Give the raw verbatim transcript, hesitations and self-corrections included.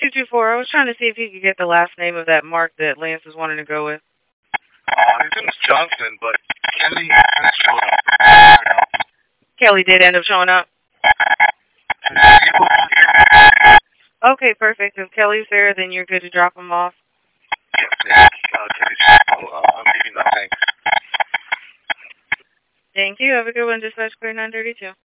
two two four, I was trying to see if you could get the last name of that mark that Lance was wanting to go with. Uh, his name is Johnson, but Kelly hasn't showed up. Kelly did end up showing up? Okay, perfect. If Kelly's there, then you're good to drop him off. Yes, yeah. Uh, Kelly's, uh, I'm leaving now, thanks. Thank you. Have a good one, Dispatch Clear nine thirty-two.